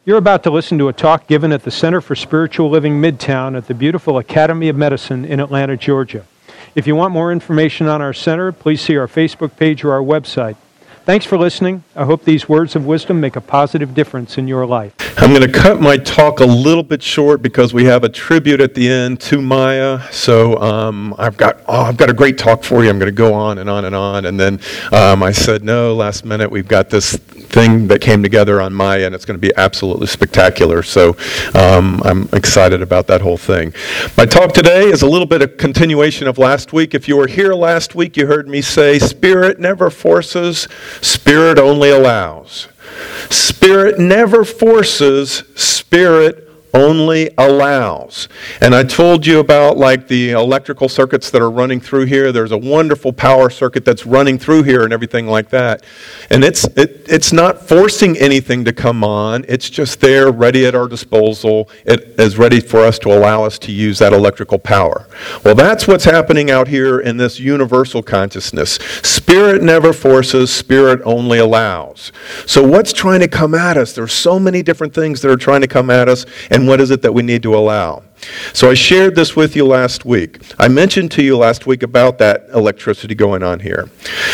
You're about to listen to a talk given at the Center for Spiritual Living Midtown at the beautiful Academy of Medicine in Atlanta, Georgia. If you want more information on our center, please see our Facebook page or our website. Thanks for listening. I hope these words of wisdom make a positive difference in your life. I'm going to cut my talk a little bit short because we have a tribute at the end to Maya. So I've got a great talk for you. I'm going to go on and on and on. And then I said, no, last minute we've got this thing that came together on Maya, and it's going to be absolutely spectacular. So I'm excited about that whole thing. My talk today is a little bit of continuation of last week. If you were here last week, you heard me say, Spirit never forces, Spirit only allows. Spirit never forces, Spirit only allows. And I told you about like the electrical circuits that are running through here. There's a wonderful power circuit that's running through here and everything like that. And it's not forcing anything to come on. It's just there, ready at our disposal. It is ready for us to allow us to use that electrical power. Well, that's what's happening out here in this universal consciousness. Spirit never forces, Spirit only allows. So what's trying to come at us? There's so many different things that are trying to come at us, and what is it that we need to allow? So I shared this with you last week. I mentioned to you last week about that electricity going on here.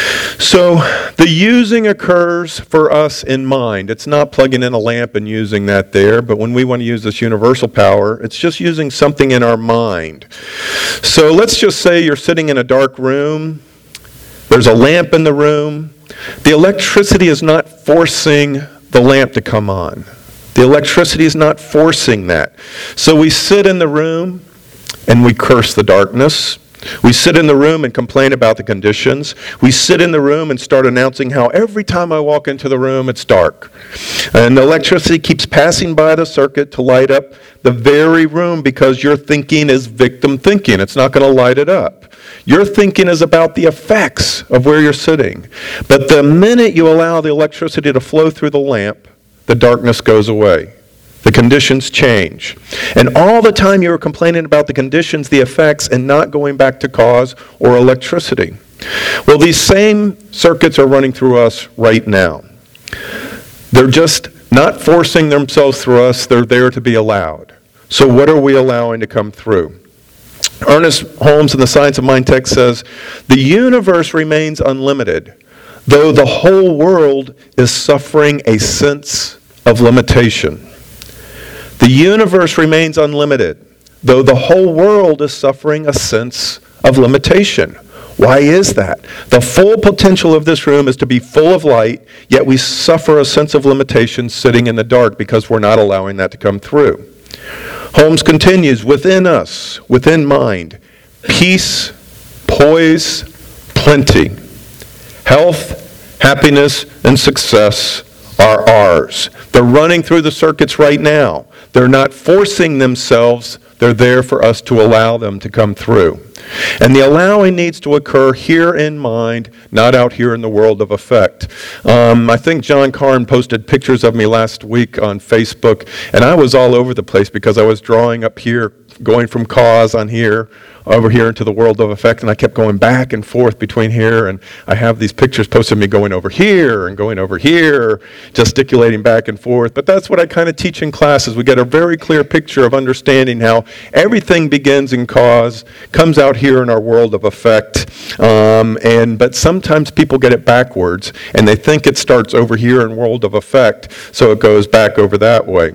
So the using occurs for us in mind. It's not plugging in a lamp and using that there, but when we want to use this universal power, it's just using something in our mind. So let's just say you're sitting in a dark room. There's a lamp in the room. The electricity is not forcing the lamp to come on. The electricity is not forcing that. So we sit in the room and we curse the darkness. We sit in the room and complain about the conditions. We sit in the room and start announcing how every time I walk into the room, it's dark. And the electricity keeps passing by the circuit to light up the very room because your thinking is victim thinking. It's not going to light it up. Your thinking is about the effects of where you're sitting. But the minute you allow the electricity to flow through the lamp, the darkness goes away. The conditions change. And all the time you were complaining about the conditions, the effects, and not going back to cause or electricity. Well, these same circuits are running through us right now. They're just not forcing themselves through us. They're there to be allowed. So what are we allowing to come through? Ernest Holmes in The Science of Mind text says, the universe remains unlimited, though the whole world is suffering a sense of limitation. The universe remains unlimited, though the whole world is suffering a sense of limitation. Why is that? The full potential of this room is to be full of light, yet we suffer a sense of limitation sitting in the dark because we're not allowing that to come through. Holmes continues, within us, within mind, peace, poise, plenty, health, happiness, and success are ours. They're running through the circuits right now. They're not forcing themselves. They're there for us to allow them to come through. And the allowing needs to occur here in mind, not out here in the world of effect. I think John Carn posted pictures of me last week on Facebook, and I was all over the place because I was drawing up here, going from cause on here, over here into the world of effect, and I kept going back and forth between here, and I have these pictures posted of me going over here and going over here, gesticulating back and forth. But that's what I kind of teach in classes. We get a very clear picture of understanding how everything begins in cause, comes out here in our world of effect, but sometimes people get it backwards, and they think it starts over here in world of effect, so it goes back over that way.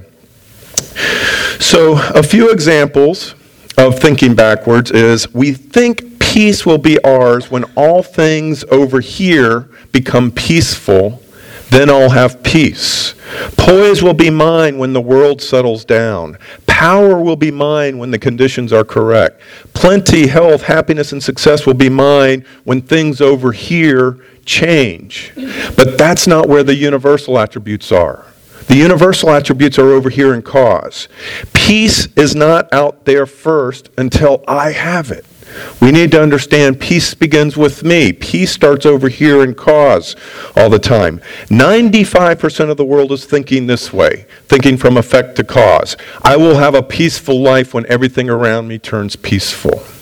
So a few examples of thinking backwards is we think peace will be ours when all things over here become peaceful, then I'll have peace. Poise will be mine when the world settles down. Power will be mine when the conditions are correct. Plenty, health, happiness, and success will be mine when things over here change. But that's not where the universal attributes are. The universal attributes are over here in cause. Peace is not out there first until I have it. We need to understand peace begins with me. Peace starts over here in cause all the time. 95% of the world is thinking this way, thinking from effect to cause. I will have a peaceful life when everything around me turns peaceful.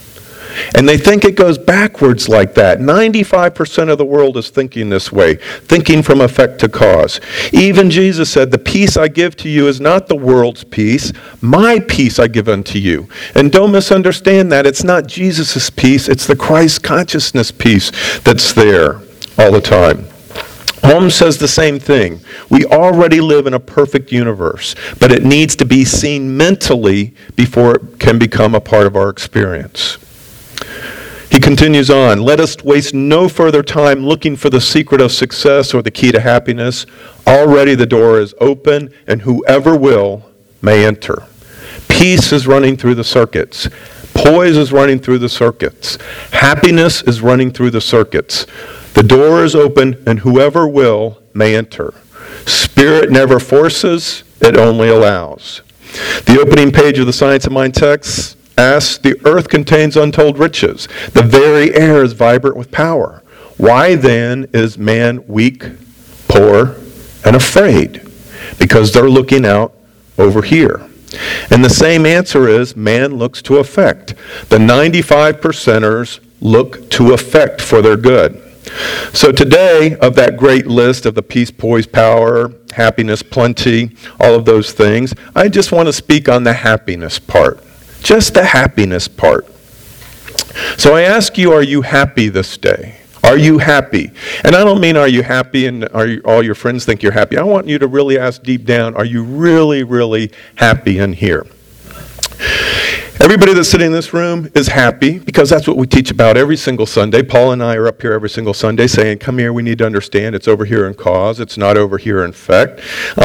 And they think it goes backwards like that. 95% of the world is thinking this way, thinking from effect to cause. Even Jesus said, the peace I give to you is not the world's peace. My peace I give unto you. And don't misunderstand that. It's not Jesus' peace. It's the Christ consciousness peace that's there all the time. Holmes says the same thing. We already live in a perfect universe, but it needs to be seen mentally before it can become a part of our experience. He continues on, let us waste no further time looking for the secret of success or the key to happiness. Already the door is open, and whoever will may enter. Peace is running through the circuits. Poise is running through the circuits. Happiness is running through the circuits. The door is open, and whoever will may enter. Spirit never forces, it only allows. The opening page of the Science of Mind text asks, the earth contains untold riches. The very air is vibrant with power. Why then is man weak, poor, and afraid? Because they're looking out over here. And the same answer is, man looks to effect. The 95%ers look to effect for their good. So today, of that great list of the peace, poise, power, happiness, plenty, all of those things, I just want to speak on the happiness part. Just the happiness part. So I ask you, are you happy this day? Are you happy? And I don't mean are you happy and all your friends think you're happy. I want you to really ask deep down, are you really, really happy in here? Everybody that's sitting in this room is happy because that's what we teach about every single Sunday. Paul and I are up here every single Sunday saying, come here, we need to understand it's over here in cause. It's not over here in effect.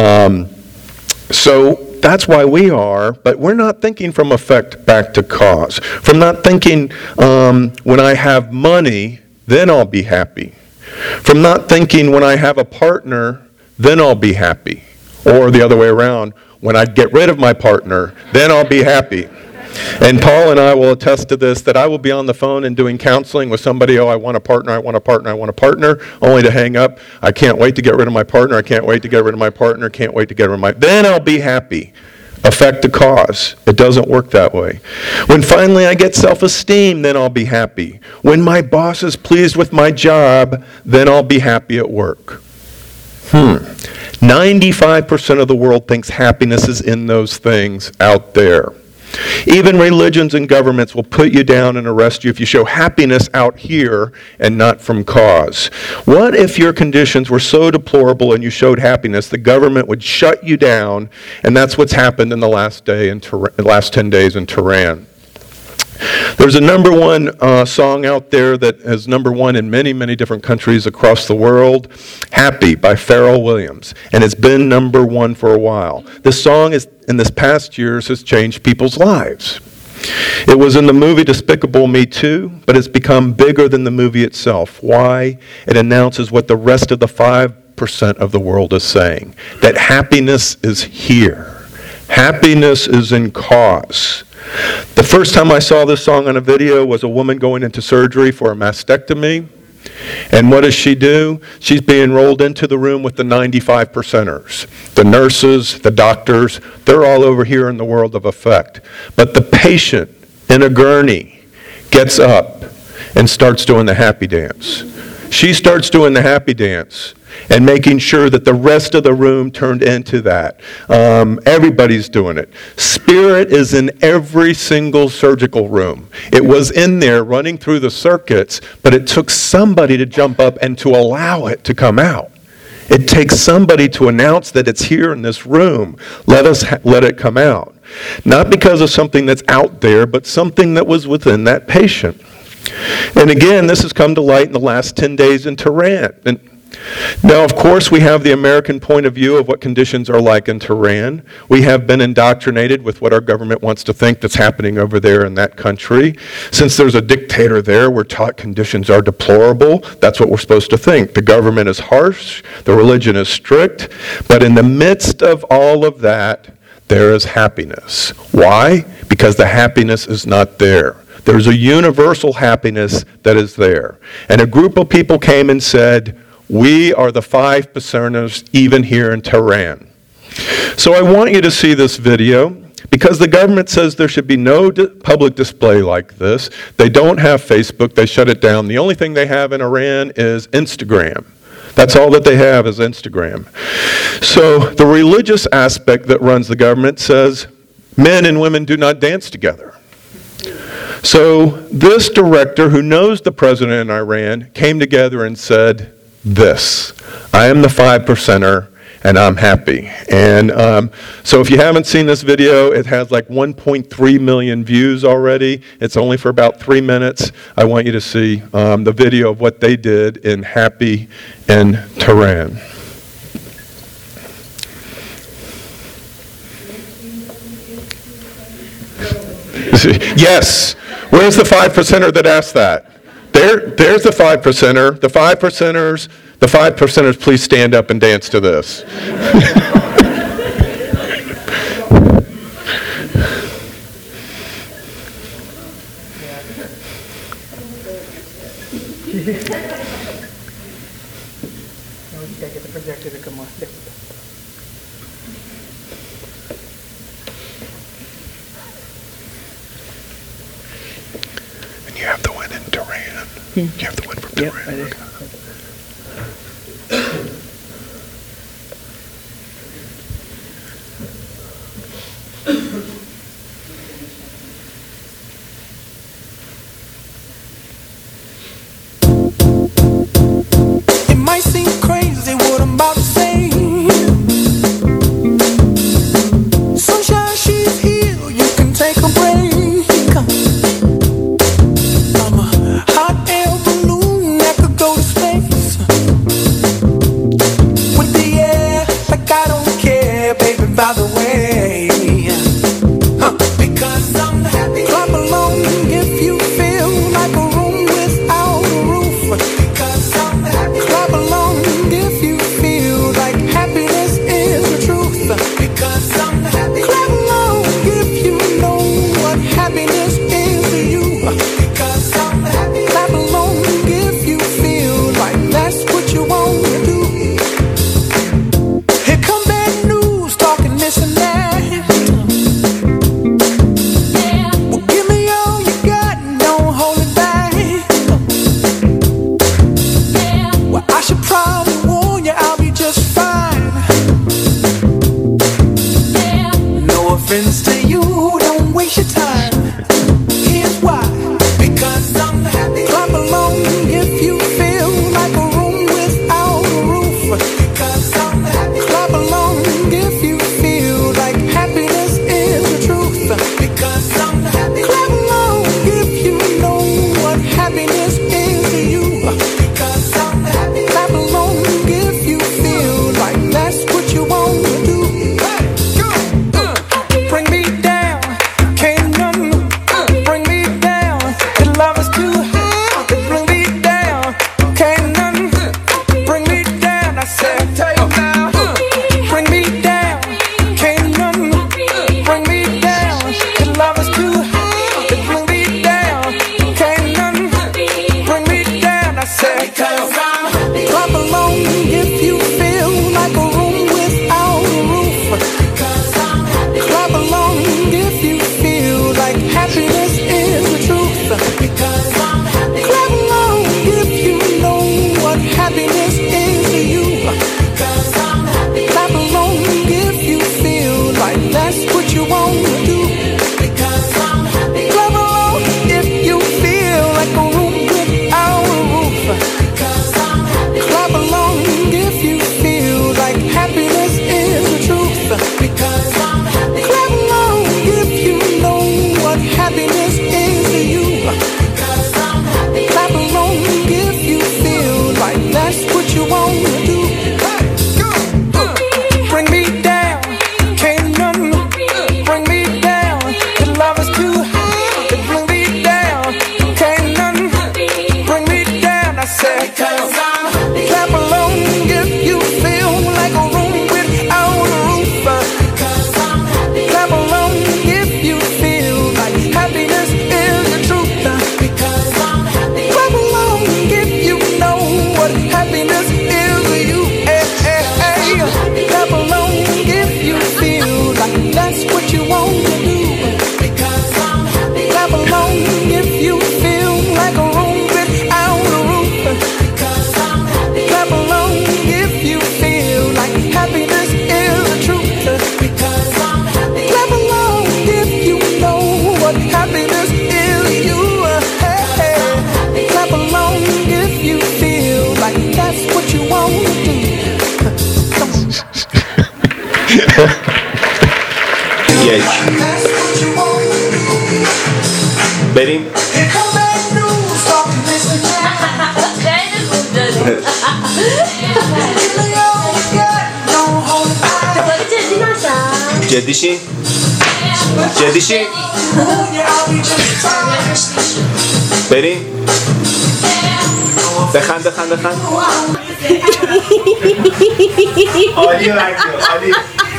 So that's why we are, but we're not thinking from effect back to cause. From not thinking when I have money, then I'll be happy. From not thinking when I have a partner, then I'll be happy. Or the other way around, when I get rid of my partner, then I'll be happy. And Paul and I will attest to this, that I will be on the phone and doing counseling with somebody, I want a partner, I want a partner, I want a partner, only to hang up. I can't wait to get rid of my partner, I can't wait to get rid of my partner, can't wait to get rid of my... Then I'll be happy. Effect to cause. It doesn't work that way. When finally I get self-esteem, then I'll be happy. When my boss is pleased with my job, then I'll be happy at work. 95% of the world thinks happiness is in those things out there. Even religions and governments will put you down and arrest you if you show happiness out here and not from cause. What if your conditions were so deplorable and you showed happiness, the government would shut you down, and that's what's happened in the last 10 days in Tehran. There's a number one song out there that is number one in many, many different countries across the world, Happy by Pharrell Williams, and it's been number one for a while. This song in this past years has changed people's lives. It was in the movie Despicable Me 2, but it's become bigger than the movie itself. Why? It announces what the rest of the 5% of the world is saying, that happiness is here. Happiness is in cause. The first time I saw this song on a video was a woman going into surgery for a mastectomy. And what does she do? She's being rolled into the room with the 95%ers. The nurses, the doctors, they're all over here in the world of effect. But the patient in a gurney gets up and starts doing the happy dance. She starts doing the happy dance and making sure that the rest of the room turned into that. Everybody's doing it. Spirit is in every single surgical room. It was in there running through the circuits, but it took somebody to jump up and to allow it to come out. It takes somebody to announce that it's here in this room. Let it come out. Not because of something that's out there, but something that was within that patient. And again, this has come to light in the last 10 days in Tehran. And now, of course, we have the American point of view of what conditions are like in Tehran. We have been indoctrinated with what our government wants to think that's happening over there in that country. Since there's a dictator there, we're taught conditions are deplorable. That's what we're supposed to think. The government is harsh, the religion is strict, but in the midst of all of that, there is happiness. Why? Because the happiness is not there. There's a universal happiness that is there. And a group of people came and said, we are the 5%ers even here in Tehran. So I want you to see this video. because the government says there should be no public display like this. They don't have Facebook. They shut it down. The only thing they have in Iran is Instagram. That's all that they have is Instagram. So the religious aspect that runs the government says men and women do not dance together. So this director, who knows the president in Iran, came together and said this: I am the 5%er, and I'm happy. And so if you haven't seen this video, it has like 1.3 million views already. It's only for about 3 minutes. I want you to see the video of what they did in Happy in Tehran. Yes. Where's the 5%er that asked that? There's the 5%er. The 5%ers, please stand up and dance to this. And you have the one in Tehran. You have the one from Tehran. Yep, It might seem crazy what I'm about to say. Sunshine, she's here, you can take a break. I'm a hot air balloon that could go to space. With the air, like I don't care, baby, by the way. Because I'm happy. Clap along if you feel like a room without a roof. Because I'm happy. Clap along if you feel like happiness is the truth. Because I'm happy. Clap along if you know what happiness is to you. Because I'm happy. Clap along if you feel like that's what you want to do. Here come bad news, talking this and that. Well, give me all you got and don't hold it back. Well, I should probably warn you, I'll be just fine. No offense to you, don't waste your time. Here's why. Because I'm happy. Clap along if you feel like a room without a roof. Because I'm happy. Clap along if you feel like happiness is the truth. Because I'm happy. Clap along if you know what happiness is to you. Because I'm happy. Clap along if you feel like that's what you want to do. Bring me down, can't none bring me down. The love is too high. Bring me down, can't none bring me down. I said, tell you now. Bring me down, can't none bring me down. The love is too high. Bring me down, can't none bring me down. I said, clap along if you feel like a room without a roof. Clap along if you feel like happiness is the truth. Because I'm happy. Clap along if you know what happiness is to you. Because I'm happy. Clap along if you feel like that's what you want to do. Because I'm happy. Clap along if you feel like a room without a roof. Because I'm happy. Clap along if you feel like happiness is the truth. Because I'm happy. Clap along if you know what happiness is to you. Because I'm happy. Clap along if you feel like that's what you want to do. Bring me down, can't none bring me Jedź. Betty? Gdzie dysi? Gdzie dysi? Betty? Dejan. Ali like you, Ali.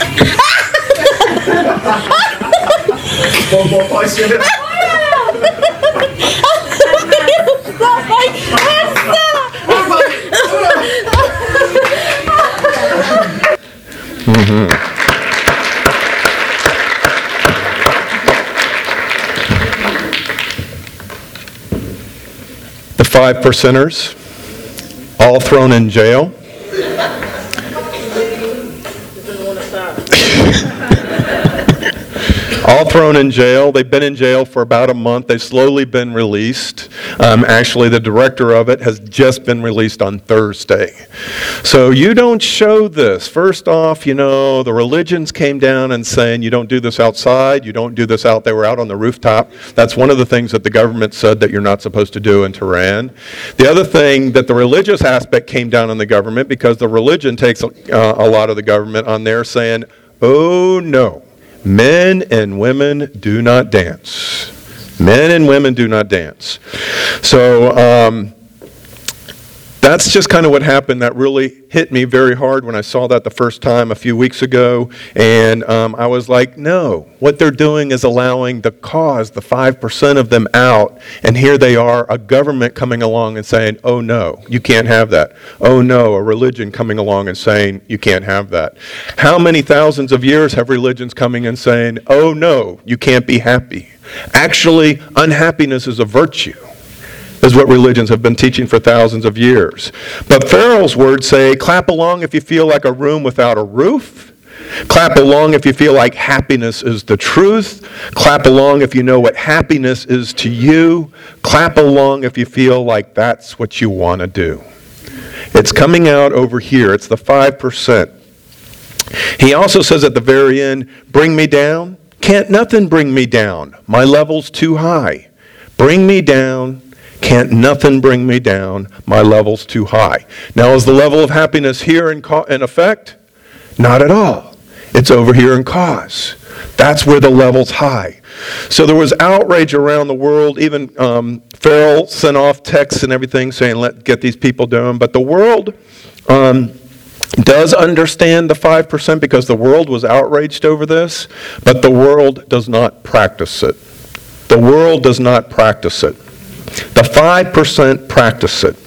The 5%ers, all thrown in jail. All thrown in jail. They've been in jail for about a month. They've slowly been released. Actually, the director of it has just been released on Thursday. So you don't show this. First off, the religions came down and saying you don't do this outside, you don't do this out. They were out on the rooftop. That's one of the things that the government said that you're not supposed to do in Tehran. The other thing that the religious aspect came down on the government because the religion takes a lot of the government on there saying, oh no. Men and women do not dance. Men and women do not dance. So that's just kind of what happened. That really hit me very hard when I saw that the first time a few weeks ago. And I was like, no, what they're doing is allowing the cause, the 5% of them out. And here they are, a government coming along and saying, oh no, you can't have that. Oh no, a religion coming along and saying, you can't have that. How many thousands of years have religions coming and saying, oh no, you can't be happy? Actually, unhappiness is a virtue. Is what religions have been teaching for thousands of years. But Farrell's words say, clap along if you feel like a room without a roof. Clap along if you feel like happiness is the truth. Clap along if you know what happiness is to you. Clap along if you feel like that's what you want to do. It's coming out over here. It's the 5%. He also says at the very end, bring me down. Can't nothing bring me down. My level's too high. Bring me down. Can't nothing bring me down. My level's too high. Now, is the level of happiness here in effect? Not at all. It's over here in cause. That's where the level's high. So there was outrage around the world. Even Farrell sent off texts and everything saying, get these people down. But the world does understand the 5% because the world was outraged over this, but the world does not practice it. The world does not practice it. The 5% practice it.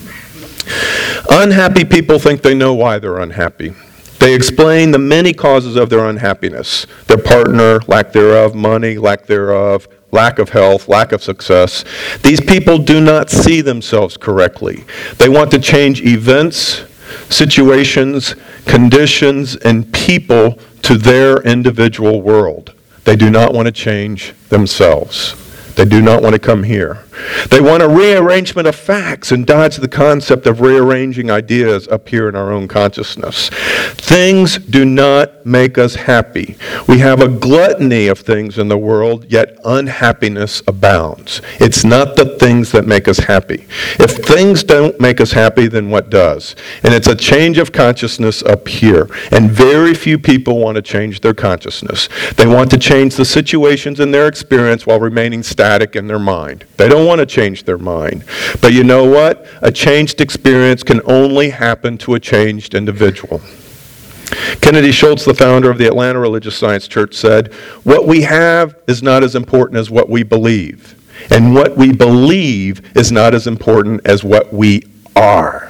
Unhappy people think they know why they're unhappy. They explain the many causes of their unhappiness. Their partner, lack thereof, money, lack thereof, lack of health, lack of success. These people do not see themselves correctly. They want to change events, situations, conditions, and people to their individual world. They do not want to change themselves. They do not want to come here. They want a rearrangement of facts and dodge the concept of rearranging ideas up here in our own consciousness. Things do not make us happy. We have a gluttony of things in the world, yet unhappiness abounds. It's not the things that make us happy. If things don't make us happy, then what does? And it's a change of consciousness up here. And very few people want to change their consciousness. They want to change the situations in their experience while remaining static in their mind. They don't want to change their mind. But you know what? A changed experience can only happen to a changed individual. Kennedy Schultz, the founder of the Atlanta Religious Science Church, said, "What we have is not as important as what we believe. And what we believe is not as important as what we are."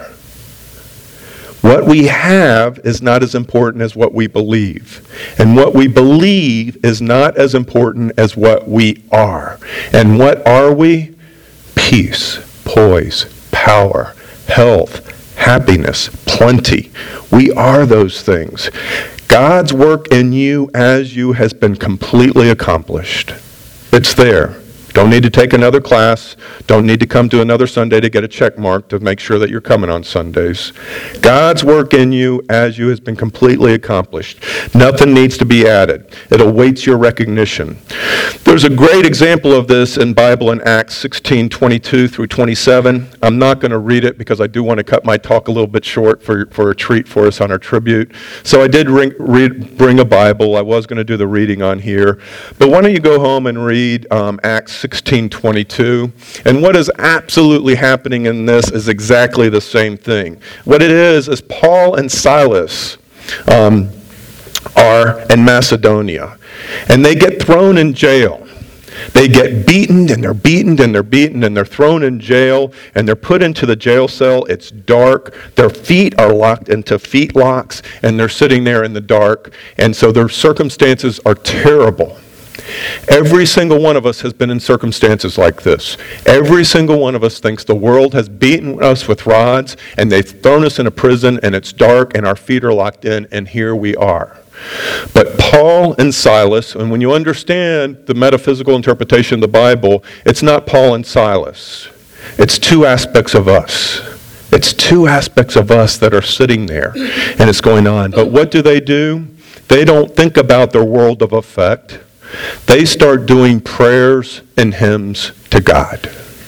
What we have is not as important as what we believe. And what we believe is not as important as what we are. And what are we? Peace, poise, power, health, happiness, plenty. We are those things. God's work in you as you has been completely accomplished. It's there. Don't need to take another class. Don't need to come to another Sunday to get a check mark to make sure that you're coming on Sundays. God's work in you as you has been completely accomplished. Nothing needs to be added. It awaits your recognition. There's a great example of this in Bible in Acts 16:22 through 27. I'm not going to read it because I do want to cut my talk a little bit short for a treat for us on our tribute. So I did bring a Bible. I was going to do the reading on here. But why don't you go home and read Acts 16:22. And what is absolutely happening in this is exactly the same thing. What it is Paul and Silas are in Macedonia. And they get thrown in jail. They get beaten, and they're beaten, and they're beaten, and they're thrown in jail, and they're put into the jail cell. It's dark. Their feet are locked into feet locks, and they're sitting there in the dark. And so their circumstances are terrible. Every single one of us has been in circumstances like this. Every single one of us thinks the world has beaten us with rods, and they've thrown us in a prison, and it's dark, and our feet are locked in, and here we are. But Paul and Silas, and when you understand the metaphysical interpretation of the Bible, it's not Paul and Silas. It's two aspects of us. It's two aspects of us that are sitting there, and it's going on. But what do? They don't think about their world of effect. They start doing prayers and hymns to God.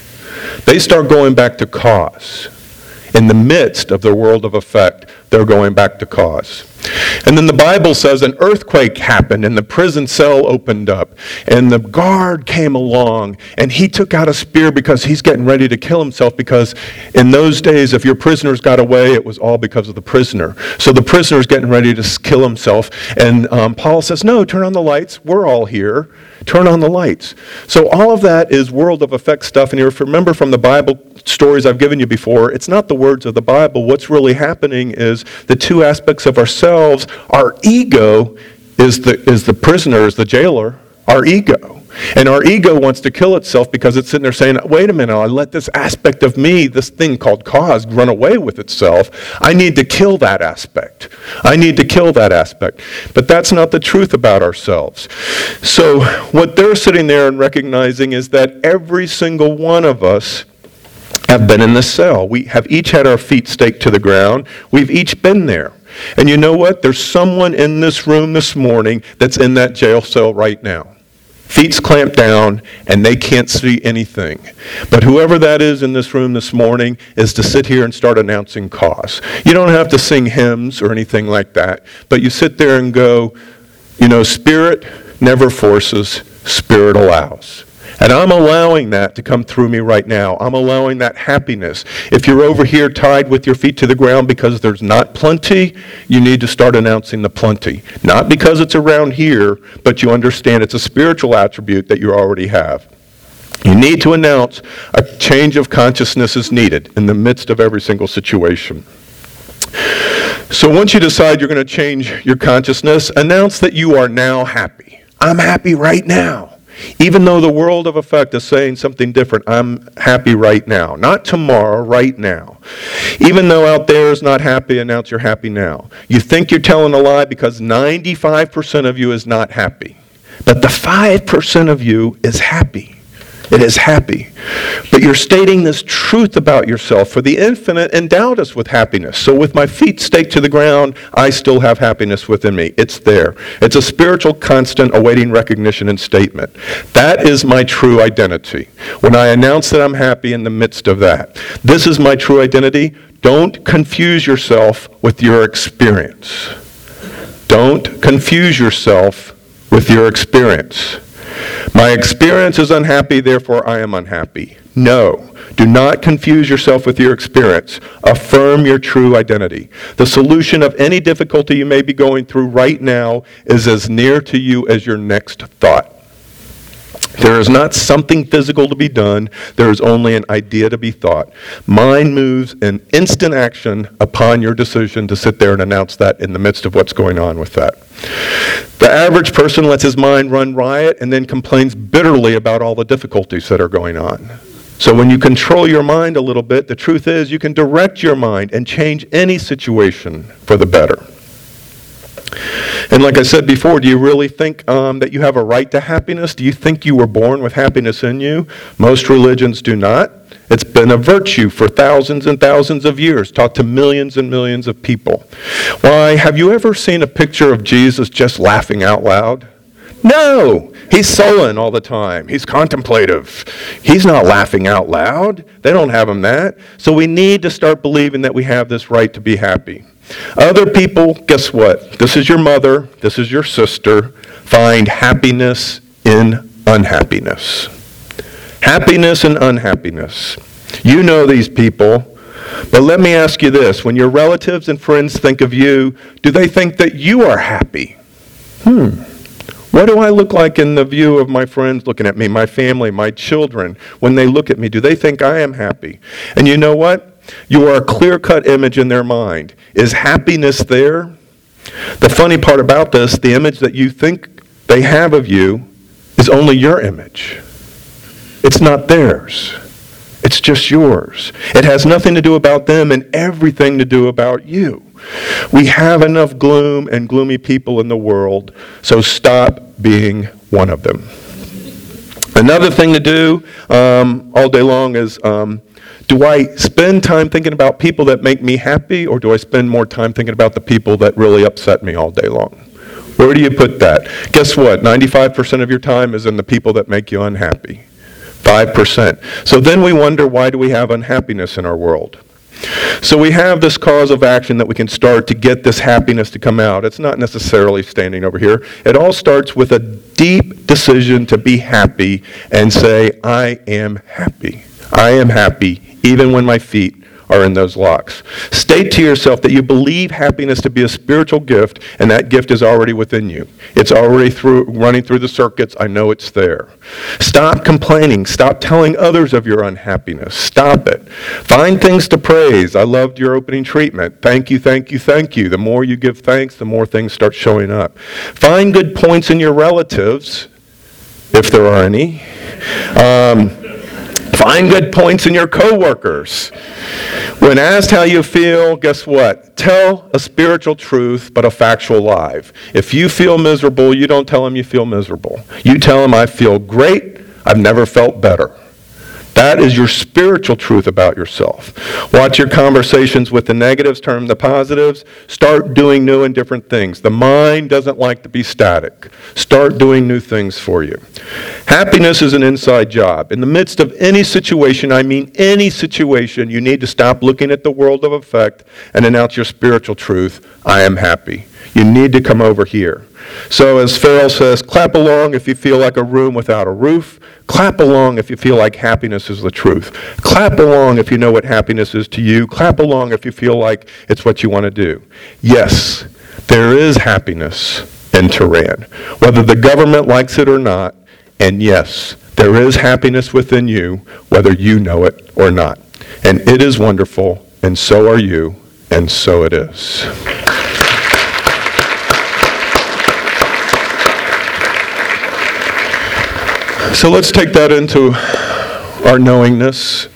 They start going back to cause. In the midst of their world of effect, they're going back to cause. And then the Bible says an earthquake happened and the prison cell opened up and the guard came along and he took out a spear because he's getting ready to kill himself, because in those days if your prisoners got away it was all because of the prisoner. So the prisoner's getting ready to kill himself, and Paul says, no, turn on the lights, we're all here. Turn on the lights. So all of that is world of effect stuff. And if you remember from the Bible stories I've given you before, it's not the words of the Bible. What's really happening is the two aspects of ourselves. Our ego is the prisoner, is the jailer, our ego. And our ego wants to kill itself because it's sitting there saying, wait a minute, I let this aspect of me, this thing called cause, run away with itself. I need to kill that aspect. I need to kill that aspect. But that's not the truth about ourselves. So what they're sitting there and recognizing is that every single one of us have been in the cell. We have each had our feet staked to the ground. We've each been there. And you know what? There's someone in this room this morning that's in that jail cell right now. Feet's clamped down, and they can't see anything. But whoever that is in this room this morning is to sit here and start announcing cause. You don't have to sing hymns or anything like that, but you sit there and go, Spirit never forces, Spirit allows. And I'm allowing that to come through me right now. I'm allowing that happiness. If you're over here tied with your feet to the ground because there's not plenty, you need to start announcing the plenty. Not because it's around here, but you understand it's a spiritual attribute that you already have. You need to announce a change of consciousness is needed in the midst of every single situation. So once you decide you're going to change your consciousness, announce that you are now happy. I'm happy right now. Even though the world of effect is saying something different, I'm happy right now. Not tomorrow, right now. Even though out there is not happy, announce you're happy now. You think you're telling a lie because 95% of you is not happy. But the 5% of you is happy. It is happy. But you're stating this truth about yourself, for the infinite endowed us with happiness. So with my feet staked to the ground, I still have happiness within me. It's there. It's a spiritual constant awaiting recognition and statement. That is my true identity. When I announce that I'm happy in the midst of that. This is my true identity. Don't confuse yourself with your experience. Don't confuse yourself with your experience. My experience is unhappy, therefore I am unhappy. No, do not confuse yourself with your experience. Affirm your true identity. The solution of any difficulty you may be going through right now is as near to you as your next thought. There is not something physical to be done. There is only an idea to be thought. Mind moves in instant action upon your decision to sit there and announce that in the midst of what's going on with that. The average person lets his mind run riot and then complains bitterly about all the difficulties that are going on. So when you control your mind a little bit, the truth is you can direct your mind and change any situation for the better. And like I said before, do you really think that you have a right to happiness? Do you think you were born with happiness in you? Most religions do not. It's been a virtue for thousands and thousands of years, taught to millions and millions of people. Why, have you ever seen a picture of Jesus just laughing out loud? No, he's sullen all the time. He's contemplative. He's not laughing out loud. They don't have him that. So we need to start believing that we have this right to be happy. Other people, guess what? This is your mother. This is your sister. Find happiness in unhappiness. Happiness and unhappiness. You know these people. But let me ask you this. When your relatives and friends think of you, do they think that you are happy? What do I look like in the view of my friends looking at me, my family, my children? When they look at me, do they think I am happy? And you know what? You are a clear-cut image in their mind. Is happiness there? The funny part about this, the image that you think they have of you is only your image. It's not theirs. It's just yours. It has nothing to do about them and everything to do about you. We have enough gloom and gloomy people in the world, so stop being one of them. Another thing to do all day long is, do I spend time thinking about people that make me happy, or do I spend more time thinking about the people that really upset me all day long? Where do you put that? Guess what? 95% of your time is in the people that make you unhappy. 5%. So then we wonder, why do we have unhappiness in our world? So we have this cause of action that we can start to get this happiness to come out. It's not necessarily standing over here. It all starts with a deep decision to be happy and say, I am happy. I am happy even when my feet are in those locks. State to yourself that you believe happiness to be a spiritual gift, and that gift is already within you. It's already running through the circuits. I know it's there. Stop complaining. Stop telling others of your unhappiness. Stop it. Find things to praise. I loved your opening treatment. Thank you, thank you, thank you. The more you give thanks, the more things start showing up. Find good points in your relatives, if there are any. Find good points in your coworkers. When asked how you feel, guess what? Tell a spiritual truth, but a factual lie. If you feel miserable, you don't tell them you feel miserable. You tell them, I feel great. I've never felt better. That is your spiritual truth about yourself. Watch your conversations with the negatives, turn the positives. Start doing new and different things. The mind doesn't like to be static. Start doing new things for you. Happiness is an inside job. In the midst of any situation, I mean any situation, you need to stop looking at the world of effect and announce your spiritual truth. I am happy. You need to come over here. So as Farrell says, clap along if you feel like a room without a roof. Clap along if you feel like happiness is the truth. Clap along if you know what happiness is to you. Clap along if you feel like it's what you want to do. Yes, there is happiness in Tehran, whether the government likes it or not. And yes, there is happiness within you, whether you know it or not. And it is wonderful, and so are you, and so it is. So let's take that into our knowingness.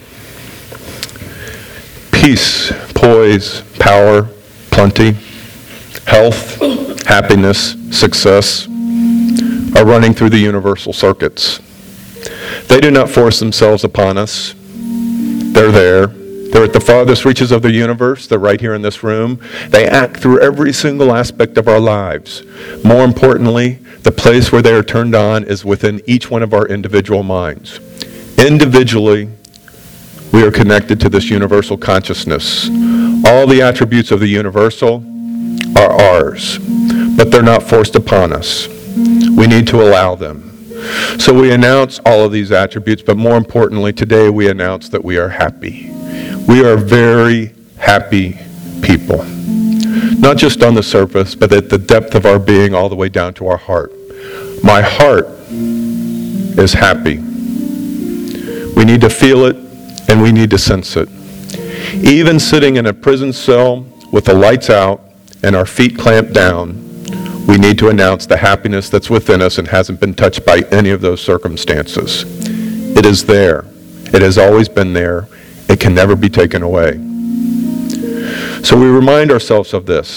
Peace, poise, power, plenty, health, happiness, success are running through the universal circuits. They do not force themselves upon us. They're there. They're at the farthest reaches of the universe. They're right here in this room. They act through every single aspect of our lives. More importantly, the place where they are turned on is within each one of our individual minds. Individually, we are connected to this universal consciousness. All the attributes of the universal are ours, but they're not forced upon us. We need to allow them. So we announce all of these attributes, but more importantly, today we announce that we are happy. We are very happy people. Not just on the surface, but at the depth of our being all the way down to our heart. My heart is happy. We need to feel it, and we need to sense it. Even sitting in a prison cell with the lights out and our feet clamped down, we need to announce the happiness that's within us and hasn't been touched by any of those circumstances. It is there. It has always been there. It can never be taken away. So we remind ourselves of this.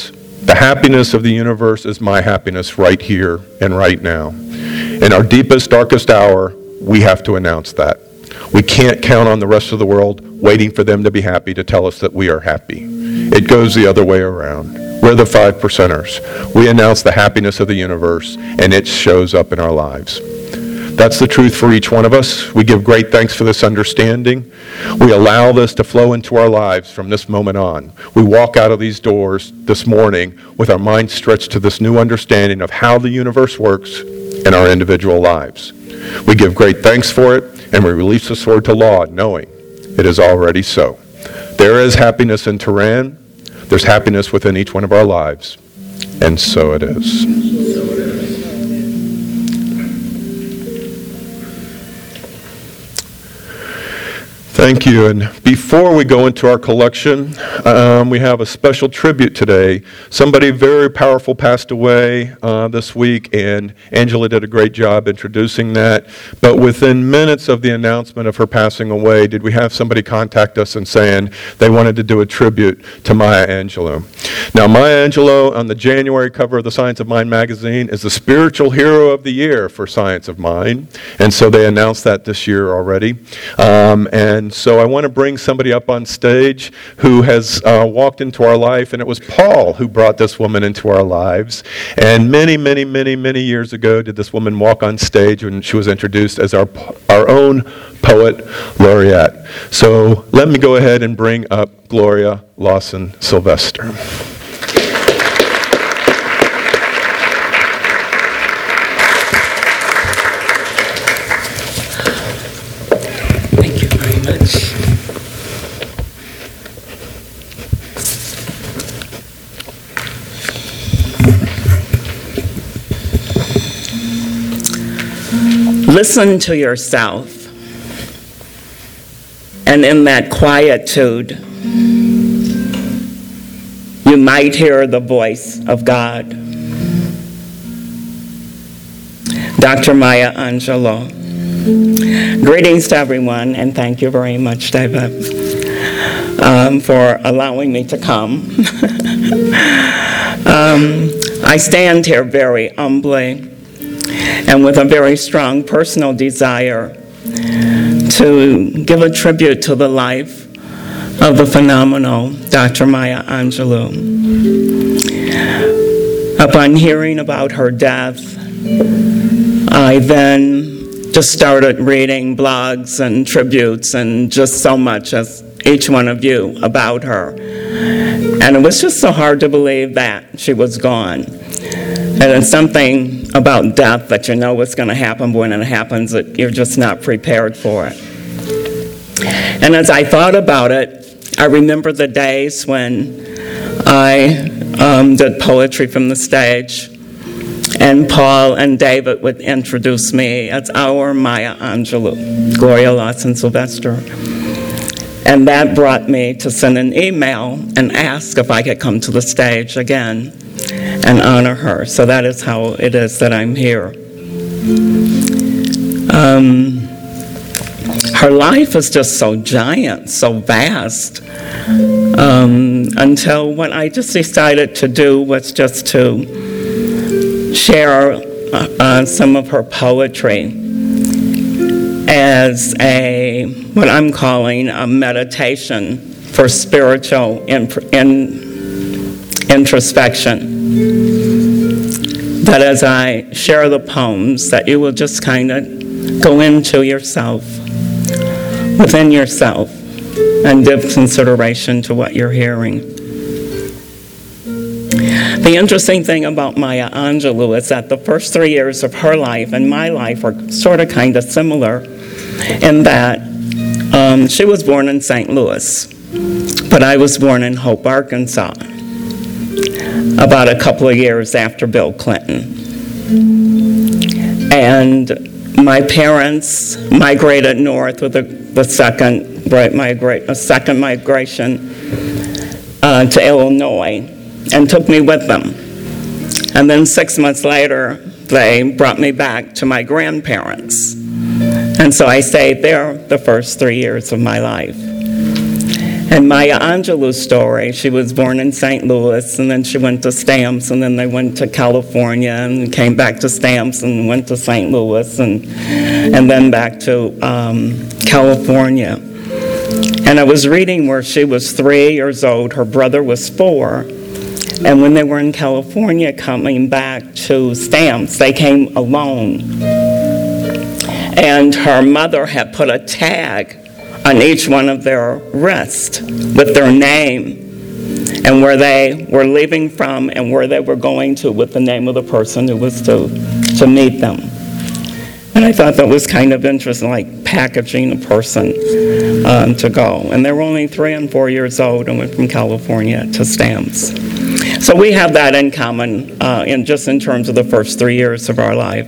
The happiness of the universe is my happiness right here and right now. In our deepest, darkest hour, we have to announce that. We can't count on the rest of the world waiting for them to be happy to tell us that we are happy. It goes the other way around. We're the 5%ers. We announce the happiness of the universe, and it shows up in our lives. That's the truth for each one of us. We give great thanks for this understanding. We allow this to flow into our lives from this moment on. We walk out of these doors this morning with our minds stretched to this new understanding of how the universe works in our individual lives. We give great thanks for it, and we release the sword to law, knowing it is already so. There is happiness in Tehran. There's happiness within each one of our lives, and so it is. Thank you. And before we go into our collection, we have a special tribute today. Somebody very powerful passed away this week, and Angela did a great job introducing that. But within minutes of the announcement of her passing away, did we have somebody contact us and saying they wanted to do a tribute to Maya Angelou. Now, Maya Angelou, on the January cover of the Science of Mind magazine, is the spiritual hero of the year for Science of Mind. And so they announced that this year already. And so I want to bring somebody up on stage who has walked into our life, and it was Paul who brought this woman into our lives. And many, many, many, many years ago did this woman walk on stage when she was introduced as our own poet laureate. So let me go ahead and bring up Gloria Lawson Sylvester. Thank you very much. Listen to yourself, and in that quietude, you might hear the voice of God. Dr. Maya Angelou. Greetings to everyone, and thank you very much, David, for allowing me to come. I stand here very humbly and with a very strong personal desire to give a tribute to the life of the phenomenal Dr. Maya Angelou. Upon hearing about her death, I then just started reading blogs and tributes and just so much as each one of you about her. And it was just so hard to believe that she was gone. And it's something about death that you know what's going to happen, but when it happens, you're just not prepared for it. And as I thought about it, I remember the days when I did poetry from the stage, and Paul and David would introduce me as our Maya Angelou, Gloria Lawson Sylvester. And that brought me to send an email and ask if I could come to the stage again and honor her. So that is how it is that I'm here. Her life is just so giant, so vast, until what I just decided to do was just to share some of her poetry as what I'm calling a meditation for spiritual introspection. That as I share the poems, that you will just kind of go into yourself, within yourself, and give consideration to what you're hearing. The interesting thing about Maya Angelou is that the first 3 years of her life and my life are sort of kind of similar in that she was born in St. Louis, but I was born in Hope, Arkansas, about a couple of years after Bill Clinton. And my parents migrated north with the second migration to Illinois and took me with them. And then 6 months later, they brought me back to my grandparents. And so I stayed there the first 3 years of my life. And Maya Angelou's story, she was born in St. Louis, and then she went to Stamps, and then they went to California, and came back to Stamps, and went to St. Louis, and then back to California. And I was reading where she was 3 years old, her brother was 4, and when they were in California coming back to Stamps, they came alone. And her mother had put a tag on each one of their wrists with their name and where they were leaving from and where they were going to with the name of the person who was to meet them. And I thought that was kind of interesting, like packaging a person to go. And they were only 3 and 4 years old and went from California to Stamps. So we have that in common in terms of the first 3 years of our life.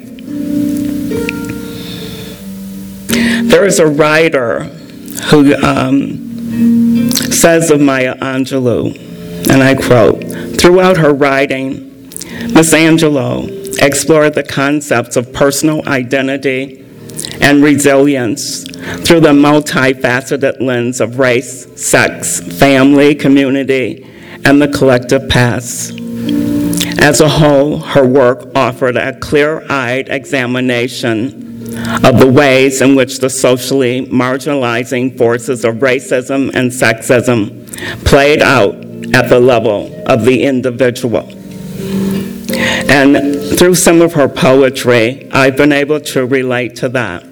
There is a writer who says of Maya Angelou, and I quote, "Throughout her writing, Miss Angelou explored the concepts of personal identity and resilience through the multifaceted lens of race, sex, family, community, and the collective past. As a whole, her work offered a clear-eyed examination of the ways in which the socially marginalizing forces of racism and sexism played out at the level of the individual. And through some of her poetry, I've been able to relate to that.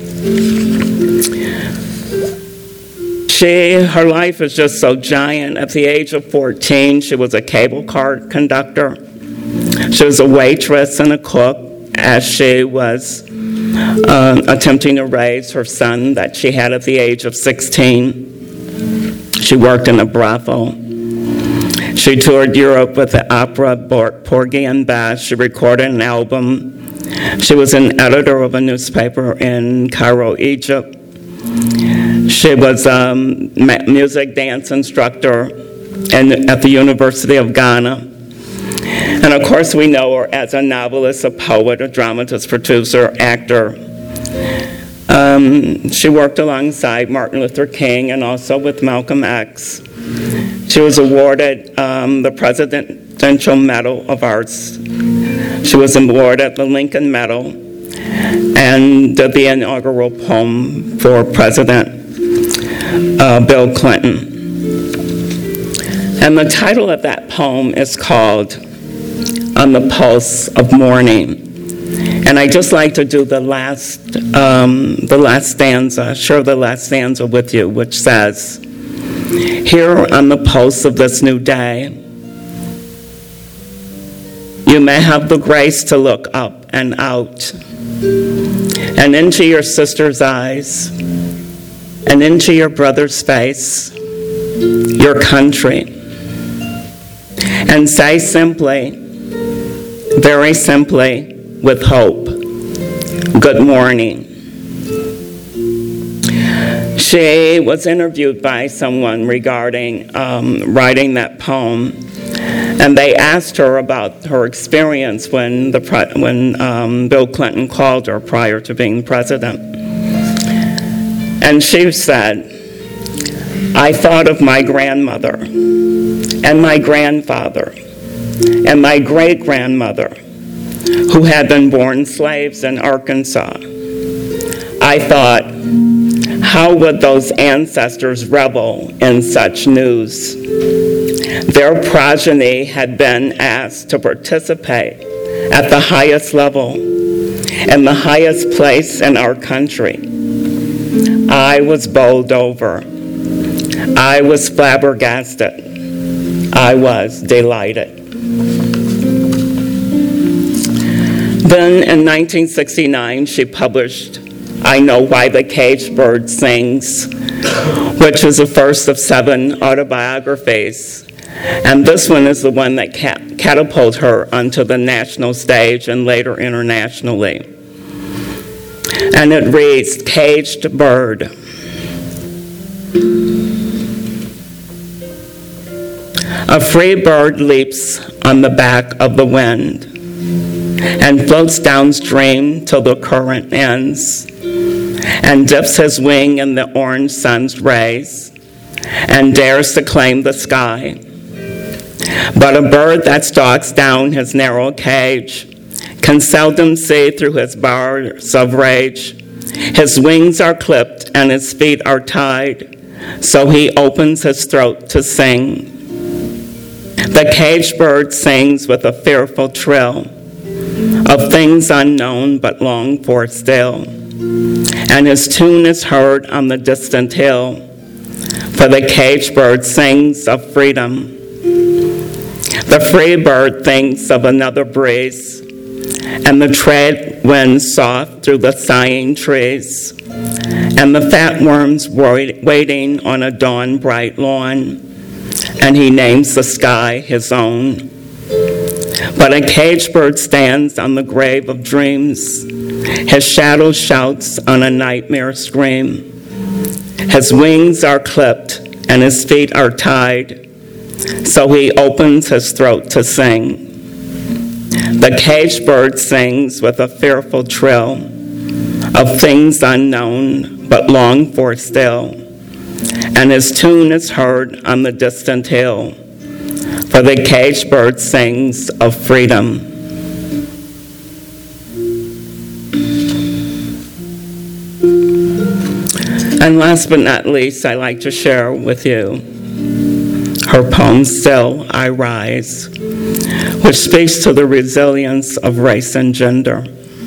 Her life is just so giant. At the age of 14, she was a cable car conductor. She was a waitress and a cook as she was attempting to raise her son that she had at the age of 16. She worked in a brothel. She toured Europe with the opera Porgy and Bess. She recorded an album. She was an editor of a newspaper in Cairo, Egypt. She was a music dance instructor at the University of Ghana. And of course, we know her as a novelist, a poet, a dramatist, producer, actor. She worked alongside Martin Luther King and also with Malcolm X. She was awarded the Presidential Medal of Arts. She was awarded the Lincoln Medal and did the inaugural poem for President Bill Clinton. And the title of that poem is called On the Pulse of Morning. And I just like to do the last stanza, share the last stanza with you, which says, "Here on the pulse of this new day, you may have the grace to look up and out, and into your sister's eyes, and into your brother's face, your country, and say simply, very simply, with hope, good morning." She was interviewed by someone regarding writing that poem, and they asked her about her experience when Bill Clinton called her prior to being president. And she said, "I thought of my grandmother and my grandfather and my great-grandmother who had been born slaves in Arkansas. I thought, how would those ancestors revel in such news? Their progeny had been asked to participate at the highest level and the highest place in our country. I was bowled over. I was flabbergasted. I was delighted." Then in 1969, she published I Know Why the Caged Bird Sings, which was the first of 7 autobiographies. And this one is the one that catapulted her onto the national stage and later internationally. And it reads, "Caged Bird. A free bird leaps on the back of the wind and floats downstream till the current ends, and dips his wing in the orange sun's rays, and dares to claim the sky. But a bird that stalks down his narrow cage can seldom see through his bars of rage. His wings are clipped and his feet are tied, so he opens his throat to sing. The caged bird sings with a fearful trill of things unknown but longed for still, and his tune is heard on the distant hill, for the caged bird sings of freedom. The free bird thinks of another breeze, and the trade winds soft through the sighing trees, and the fat worms waiting on a dawn-bright lawn, and he names the sky his own. But a caged bird stands on the grave of dreams. His shadow shouts on a nightmare scream. His wings are clipped and his feet are tied, so he opens his throat to sing. The caged bird sings with a fearful trill of things unknown but longed for still, and his tune is heard on the distant hill, for the caged bird sings of freedom. And last but not least, I'd like to share with you her poem, Still I Rise, which speaks to the resilience of race and gender.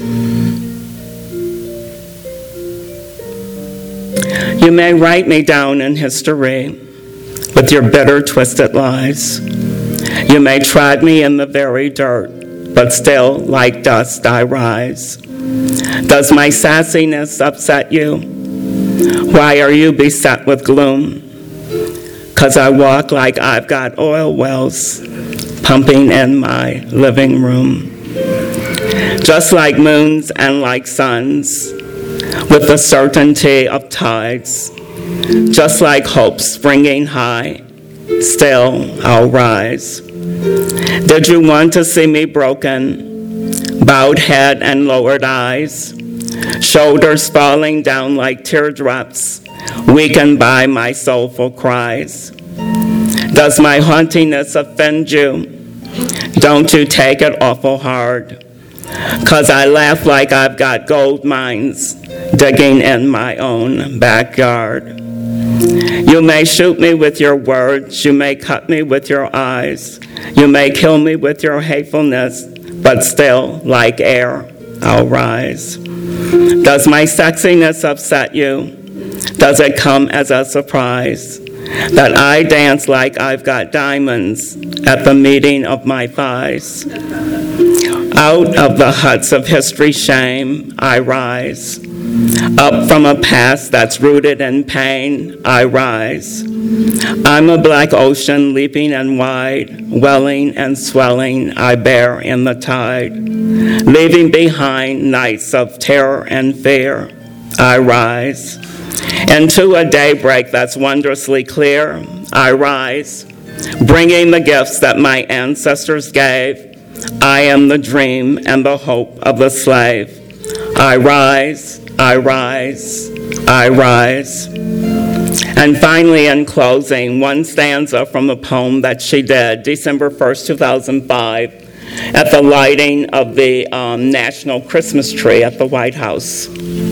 You may write me down in history with your bitter, twisted lies. You may trod me in the very dirt, but still, like dust, I rise. Does my sassiness upset you? Why are you beset with gloom? 'Cause I walk like I've got oil wells pumping in my living room. Just like moons and like suns, with the certainty of tides, just like hope springing high, still I'll rise. Did you want to see me broken, bowed head and lowered eyes, shoulders falling down like teardrops, weakened by my soulful cries? Does my haughtiness offend you? Don't you take it awful hard, 'cause I laugh like I've got gold mines digging in my own backyard. You may shoot me with your words, you may cut me with your eyes, you may kill me with your hatefulness, but still, like air, I'll rise. Does my sexiness upset you? Does it come as a surprise that I dance like I've got diamonds at the meeting of my thighs? Out of the huts of history's shame, I rise. Up from a past that's rooted in pain, I rise. I'm a black ocean leaping and wide, welling and swelling, I bear in the tide. Leaving behind nights of terror and fear, I rise. Into a daybreak that's wondrously clear, I rise. Bringing the gifts that my ancestors gave, I am the dream and the hope of the slave. I rise, I rise, I rise. And finally, in closing, one stanza from a poem that she did December 1st, 2005, at the lighting of the National Christmas tree at the White House.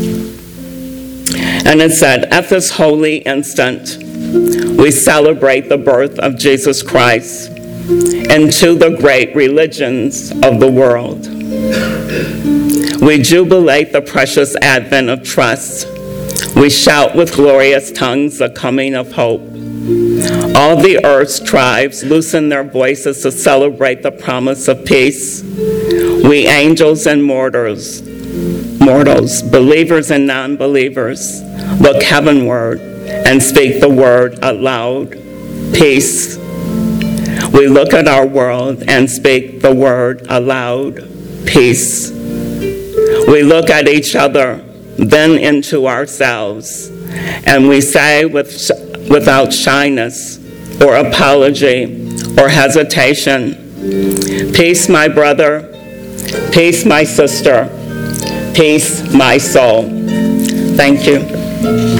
And it said, "At this holy instant, we celebrate the birth of Jesus Christ into the great religions of the world. We jubilate the precious advent of trust. We shout with glorious tongues the coming of hope. All the earth's tribes loosen their voices to celebrate the promise of peace. We angels and mortals, believers and non-believers, look heavenward and speak the word aloud, peace. We look at our world and speak the word aloud, peace. We look at each other, then into ourselves, and we say without shyness or apology or hesitation, peace, my brother, peace, my sister, peace, my soul." Thank you.